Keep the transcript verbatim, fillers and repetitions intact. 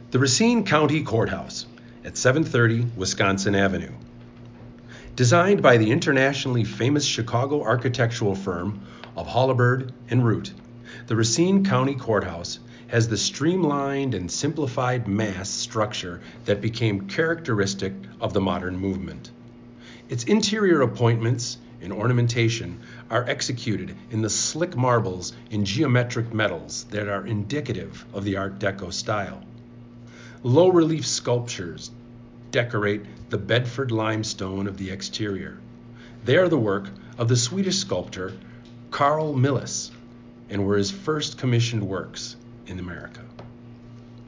The Racine County Courthouse at seven thirty Wisconsin Avenue. Designed by the internationally famous Chicago architectural firm of Holabird and Root, the Racine County Courthouse has the streamlined and simplified mass structure that became characteristic of the modern movement. Its interior appointments and ornamentation are executed in the slick marbles and geometric metals that are indicative of the Art Deco style. Low-relief sculptures decorate the Bedford limestone of the exterior. They are the work of the Swedish sculptor Carl Milles and were his first commissioned works in America.